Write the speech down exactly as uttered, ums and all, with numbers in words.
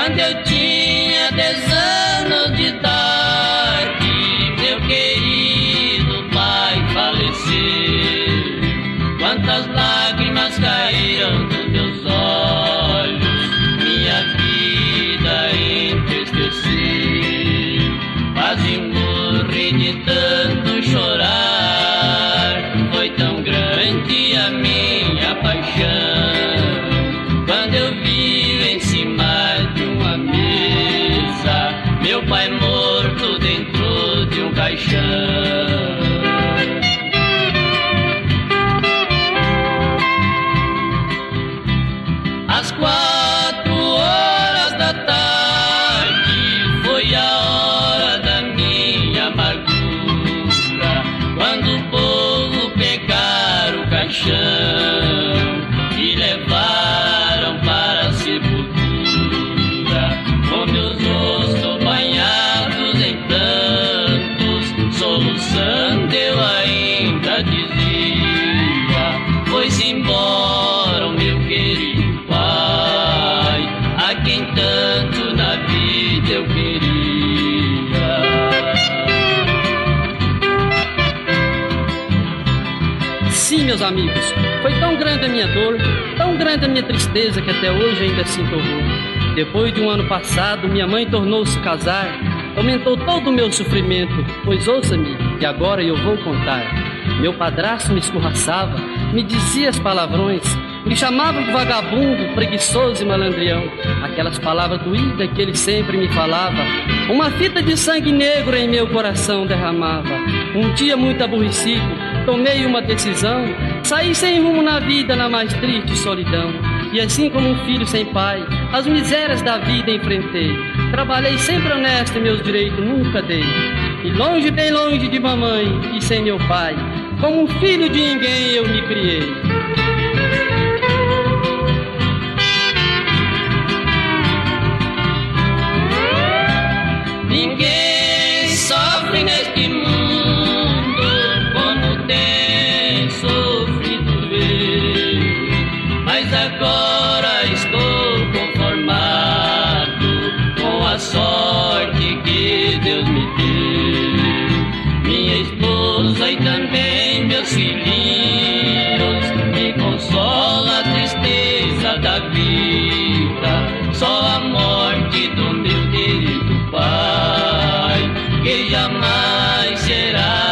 Quando eu tinha dez anos de idade, meu querido pai faleceu. Quantas lágrimas caíram dos meus olhos, minha vida entristeceu. Quase morri de tanto chorar, foi tão grande a minha paixão. Quando eu vi em cima de uma mesa, meu pai morto dentro de um caixão. Às quatro horas da tarde foi a hora da minha amargura, quando o povo pegaram o caixão e levaram para a sepultura, com meus rostos banhados em prantos, soluçando eu ainda dizia: foi-se embora o meu querido pai, a quem tanto na vida eu queria. Sim, meus amigos, foi tão grande a minha dor, tão grande a minha tristeza, que até hoje ainda sinto horror. Depois de um ano passado, minha mãe tornou-se casar, aumentou todo o meu sofrimento, pois ouça-me, e agora eu vou contar. Meu padrasto me escorraçava, me dizia as palavrões, me chamava de vagabundo, preguiçoso e malandrião. Aquelas palavras doídas que ele sempre me falava, uma fita de sangue negro em meu coração derramava. Um dia muito aborrecido, tomei uma decisão, saí sem rumo na vida, na mais triste solidão. E assim como um filho sem pai, as misérias da vida enfrentei. Trabalhei sempre honesto e meus direitos nunca dei. E longe, bem longe de mamãe e sem meu pai, como um filho de ninguém eu me criei. Ninguém sofre neste mundo como tem sofrido eu, mas agora estou conformado com a sorte que Deus me deu. Minha esposa e também meus filhinhos me consola a tristeza da vida, só a morte do meu querido pai, que jamais será